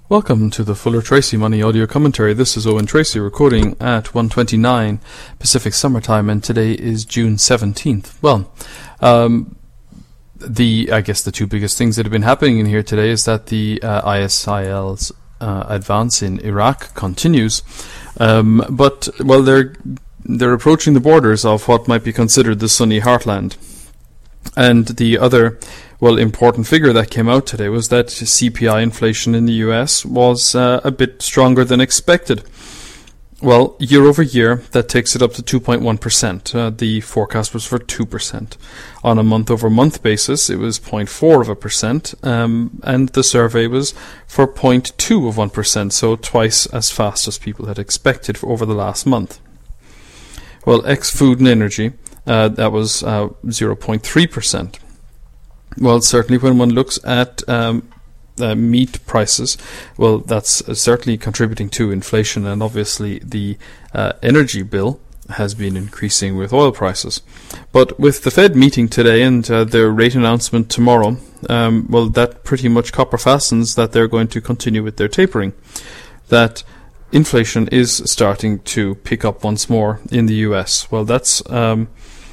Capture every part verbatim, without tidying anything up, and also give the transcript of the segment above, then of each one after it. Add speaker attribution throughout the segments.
Speaker 1: Welcome to the Fuller Tracy Money Audio Commentary. This is Owen Tracy recording at one twenty-nine Pacific Summer Time, and today is June seventeenth. Well, um, the I guess the two biggest things that have been happening in here today is that the uh, I S I L's uh, advance in Iraq continues, um, but well, they're they're approaching the borders of what might be considered the Sunni heartland. And the other, well, important figure that came out today was that C P I inflation in the U S was uh, a bit stronger than expected. Well, year over year, that takes it up to two point one percent. Uh, the forecast was for two percent. On a month-over-month basis, it was zero point four of a percent, um, and the survey was for zero point two of one percent, so twice as fast as people had expected for over the last month. Well, ex-food and energy, Uh, that was uh, zero point three percent. Well, certainly when one looks at um, uh, meat prices, well, that's uh, certainly contributing to inflation, and obviously the uh, energy bill has been increasing with oil prices. But with the Fed meeting today and uh, their rate announcement tomorrow, um, well, that pretty much copper fastens that they're going to continue with their tapering. That inflation is starting to pick up once more in the U S. Well, that's um,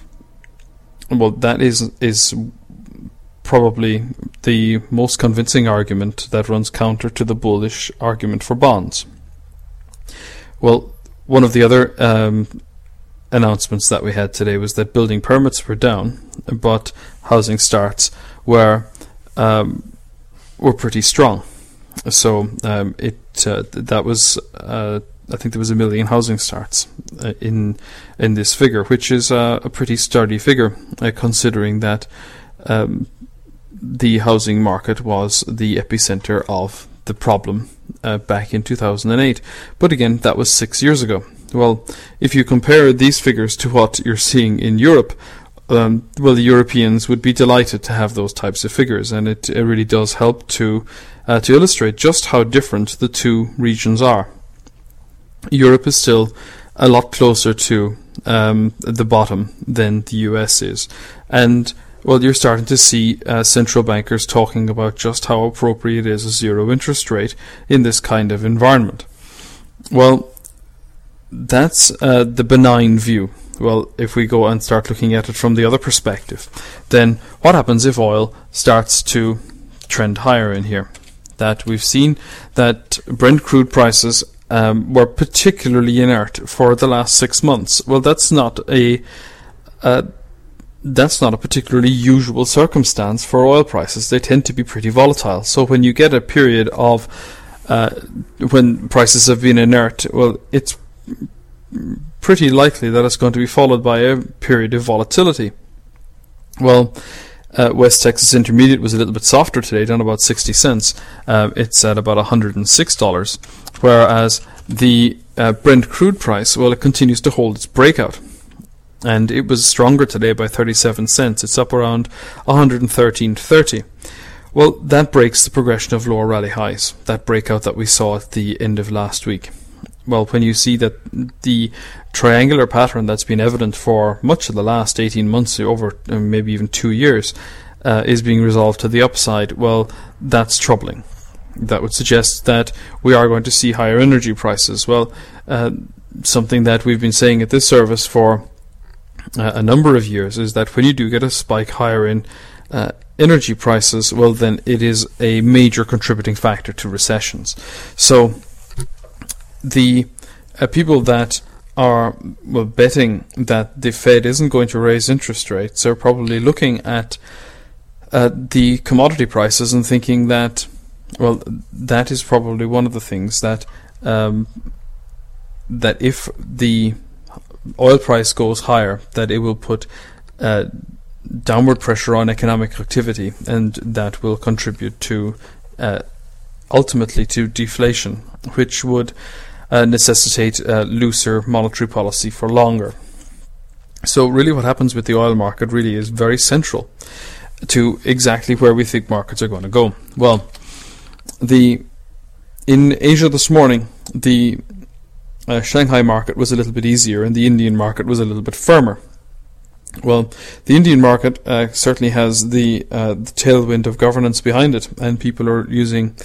Speaker 1: well, that is is probably the most convincing argument that runs counter to the bullish argument for bonds. Well, one of the other um, announcements that we had today was that building permits were down, but housing starts were um, were pretty strong. So um, it uh, that was uh, I think there was a million housing starts uh, in in this figure, which is uh, a pretty sturdy figure, uh, considering that um, the housing market was the epicenter of the problem uh, back in two thousand eight. But again, that was six years ago. Well, if you compare these figures to what you're seeing in Europe, um, well, the Europeans would be delighted to have those types of figures, and it, it really does help to uh, to illustrate just how different the two regions are. Europe is still a lot closer to um, the bottom than the U S is. And, well, you're starting to see uh, central bankers talking about just how appropriate is a zero interest rate in this kind of environment. Well, that's uh, the benign view. Well, if we go and start looking at it from the other perspective, then what happens if oil starts to trend higher in here? That we've seen that Brent crude prices Um, were particularly inert for the last six months. Well, that's not a uh, that's not a particularly usual circumstance for oil prices. They tend to be pretty volatile. So when you get a period of uh, when prices have been inert, well, it's pretty likely that it's going to be followed by a period of volatility. Well, Uh, West Texas Intermediate was a little bit softer today, down about sixty cents. Uh, it's at about one hundred six dollars, whereas the uh, Brent crude price, well, it continues to hold its breakout, and it was stronger today by thirty-seven cents. It's up around one hundred thirteen thirty. Well, that breaks the progression of lower rally highs, that breakout that we saw at the end of last week. Well, when you see that the triangular pattern that's been evident for much of the last eighteen months, over uh, maybe even two years, uh, is being resolved to the upside, well, that's troubling. That would suggest that we are going to see higher energy prices. Well, uh, something that we've been saying at this service for uh, a number of years is that when you do get a spike higher in uh, energy prices, well, then it is a major contributing factor to recessions. So the uh, people that are well, betting that the Fed isn't going to raise interest rates are probably looking at uh, the commodity prices and thinking that, well, that is probably one of the things that um, that if the oil price goes higher, that it will put uh, downward pressure on economic activity, and that will contribute to uh, ultimately to deflation, which would Uh, necessitate uh, looser monetary policy for longer. So really what happens with the oil market really is very central to exactly where we think markets are going to go. Well, the in Asia this morning, the uh, Shanghai market was a little bit easier and the Indian market was a little bit firmer. Well, the Indian market uh, certainly has the, uh, the tailwind of governance behind it, and people are using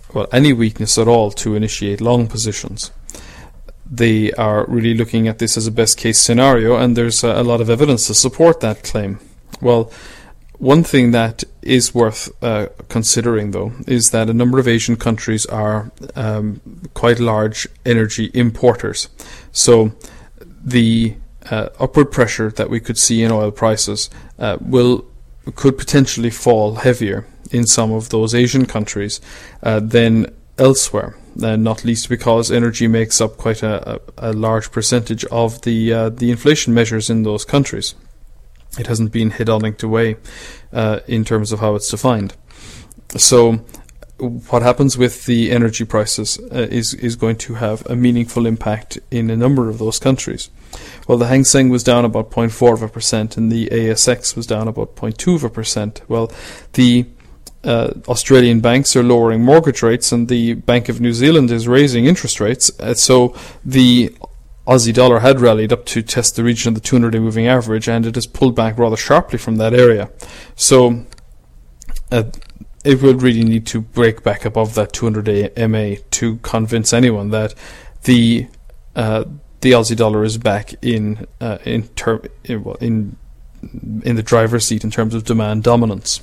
Speaker 1: well, any weakness at all to initiate long positions. They are really looking at this as a best case scenario, and there's a, a lot of evidence to support that claim. Well, one thing that is worth uh, considering, though, is that a number of Asian countries are um, quite large energy importers. So the uh, upward pressure that we could see in oil prices uh, will could potentially fall heavier in some of those Asian countries uh, than elsewhere, uh, not least because energy makes up quite a, a, a large percentage of the uh, the inflation measures in those countries. It hasn't been head-on away uh, in terms of how it's defined. So what happens with the energy prices uh, is, is going to have a meaningful impact in a number of those countries. Well, the Hang Seng was down about zero point four of a percent and the A S X was down about zero point two of a percent. Well, the uh, Australian banks are lowering mortgage rates and the Bank of New Zealand is raising interest rates. Uh, so the Aussie dollar had rallied up to test the region of the two hundred day moving average, and it has pulled back rather sharply from that area. So uh, it will really need to break back above that two hundred day M A to convince anyone that the uh, the Aussie dollar is back in uh, in, ter- in in in the driver's seat in terms of demand dominance.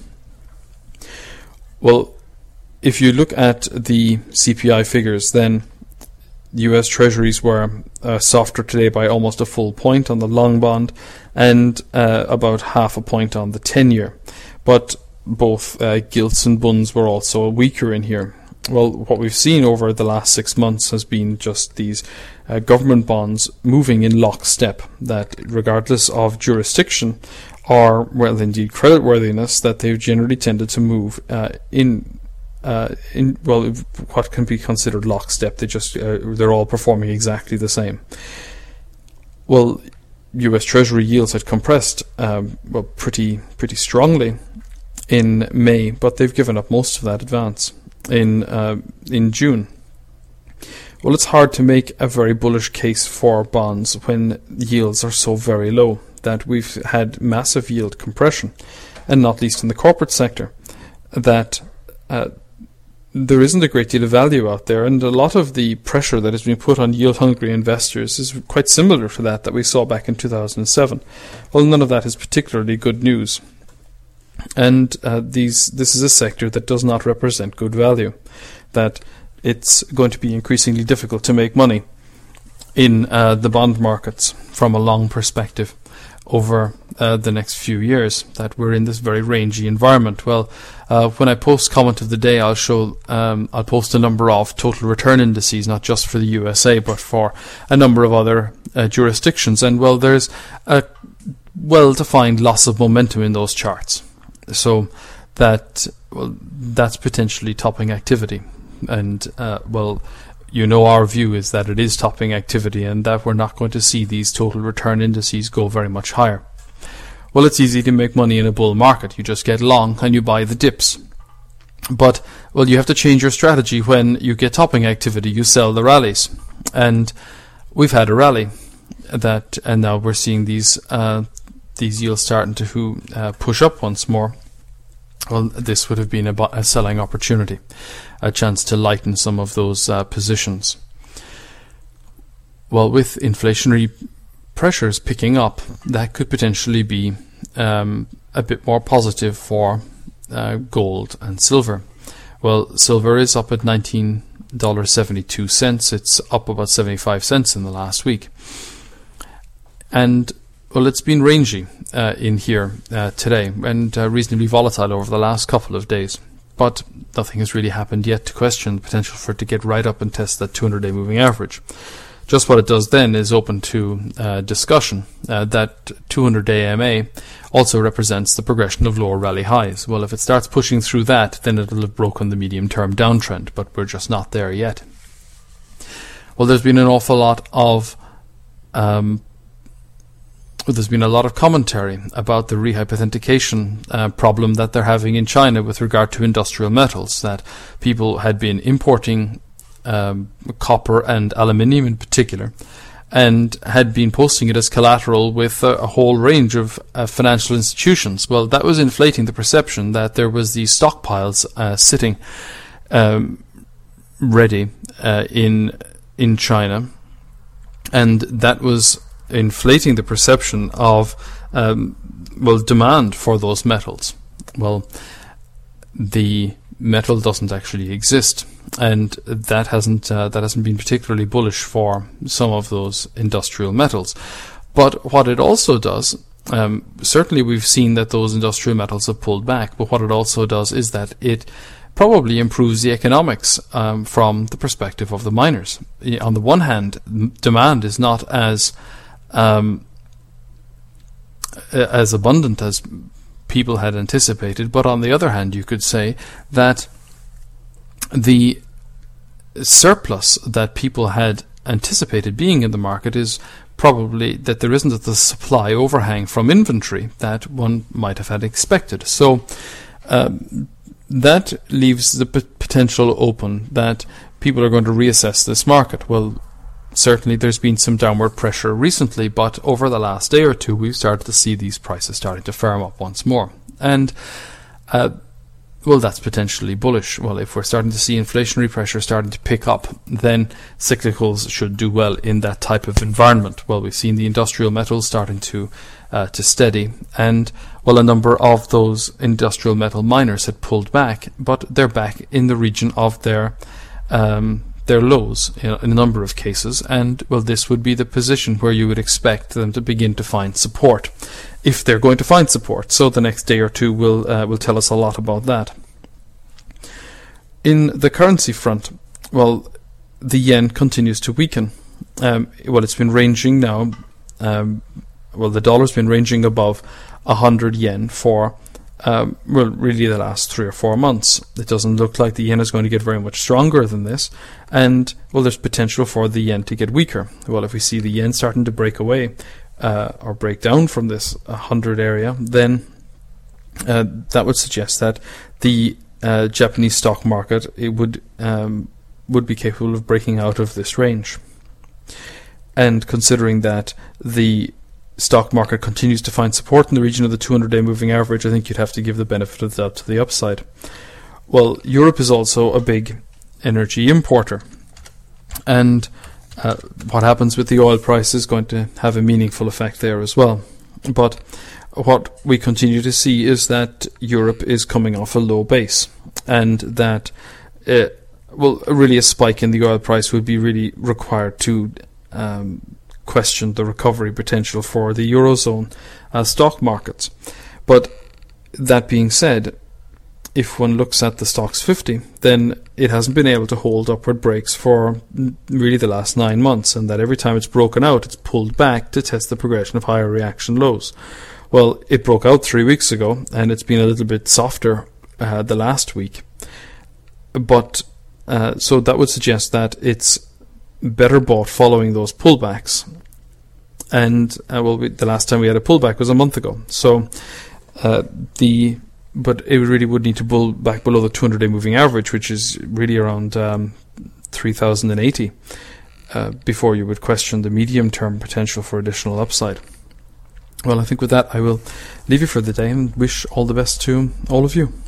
Speaker 1: Well, if you look at the C P I figures, then U S Treasuries were uh, softer today by almost a full point on the long bond and uh, about half a point on the ten-year. But both uh, gilts and bunds were also weaker in here. Well, what we've seen over the last six months has been just these uh, government bonds moving in lockstep, that regardless of jurisdiction or, well, indeed creditworthiness, that they've generally tended to move uh, in Uh, in well, what can be considered lockstep. They just uh, they're all performing exactly the same. Well, U S Treasury yields had compressed um, well pretty pretty strongly in May, but they've given up most of that advance in uh, in June. Well, it's hard to make a very bullish case for bonds when yields are so very low, that we've had massive yield compression, and not least in the corporate sector, that uh, there isn't a great deal of value out there, and a lot of the pressure that has been put on yield-hungry investors is quite similar to that that we saw back in two thousand seven. Well, none of that is particularly good news, and uh, these this is a sector that does not represent good value, that it's going to be increasingly difficult to make money in uh, the bond markets from a long perspective over uh, the next few years, that we're in this very rangy environment. Well, uh, when I post comment of the day, I'll show um, I'll post a number of total return indices, not just for the U S A but for a number of other uh, jurisdictions, and well, there's a well-defined loss of momentum in those charts, so that well, that's potentially topping activity, and uh, well. You know, our view is that it is topping activity and that we're not going to see these total return indices go very much higher. Well, it's easy to make money in a bull market. You just get long and you buy the dips. But, well, you have to change your strategy when you get topping activity. You sell the rallies. And we've had a rally that, and now we're seeing these uh, these yields starting to uh, push up once more. Well, this would have been a, a selling opportunity, a chance to lighten some of those uh, positions. Well, with inflationary pressures picking up, that could potentially be um, a bit more positive for uh, gold and silver. Well, silver is up at nineteen dollars and seventy-two cents. It's up about seventy-five cents in the last week. And well, it's been rangy uh, in here uh, today, and uh, reasonably volatile over the last couple of days. But nothing has really happened yet to question the potential for it to get right up and test that two hundred day moving average. Just what it does then is open to uh, discussion. Uh, that two hundred day M A also represents the progression of lower rally highs. Well, if it starts pushing through that, then it'll have broken the medium-term downtrend, but we're just not there yet. Well, there's been an awful lot of um, There's been a lot of commentary about the rehypothetication uh, problem that they're having in China with regard to industrial metals, that people had been importing um, copper and aluminium in particular, and had been posting it as collateral with a, a whole range of uh, financial institutions. Well, that was inflating the perception that there was these stockpiles uh, sitting um, ready uh, in in China, and that was inflating the perception of um, well demand for those metals. Well, the metal doesn't actually exist, and that hasn't uh, that hasn't been particularly bullish for some of those industrial metals. But what it also does, um, certainly we've seen that those industrial metals have pulled back, but what it also does is that it probably improves the economics um, from the perspective of the miners. On the one hand, m- demand is not as um, as abundant as people had anticipated, but on the other hand, you could say that the surplus that people had anticipated being in the market is probably that there isn't the supply overhang from inventory that one might have had expected. So um, that leaves the p- potential open that people are going to reassess this market. Well, certainly there's been some downward pressure recently, but over the last day or two we've started to see these prices starting to firm up once more. And uh, well, that's potentially bullish. Well, if we're starting to see inflationary pressure starting to pick up, then cyclicals should do well in that type of environment. Well, we've seen the industrial metals starting to uh, to steady, and well, a number of those industrial metal miners had pulled back, but they're back in the region of their um, their lows in, in a number of cases, and well, this would be the position where you would expect them to begin to find support, if they're going to find support. So the next day or two will uh, will tell us a lot about that. In the currency front, well, the yen continues to weaken. Um, well, it's been ranging now. Um, well, the dollar's been ranging above a hundred yen for um, well, really the last three or four months. It doesn't look like the yen is going to get very much stronger than this, and well, there's potential for the yen to get weaker. Well, if we see the yen starting to break away uh, or break down from this one hundred area, then uh, that would suggest that the uh, Japanese stock market it would um, would be capable of breaking out of this range. And considering that the stock market continues to find support in the region of the two hundred day moving average, I think you'd have to give the benefit of the doubt to the upside. Well, Europe is also a big energy importer, and uh, what happens with the oil price is going to have a meaningful effect there as well. But what we continue to see is that Europe is coming off a low base, and that uh, well, really a spike in the oil price would be really required to um, question the recovery potential for the Eurozone uh, stock markets. But that being said, if one looks at the Stoxx fifty, then it hasn't been able to hold upward breaks for really the last nine months, and that every time it's broken out, it's pulled back to test the progression of higher reaction lows. Well, it broke out three weeks ago, and it's been a little bit softer uh, the last week. But uh, so that would suggest that it's better bought following those pullbacks, and uh, well, we, the last time we had a pullback was a month ago. So uh, the but it really would need to pull back below the two hundred day moving average, which is really around um, three thousand eighty, uh, before you would question the medium term potential for additional upside. Well, I think with that I will leave you for the day and wish all the best to all of you.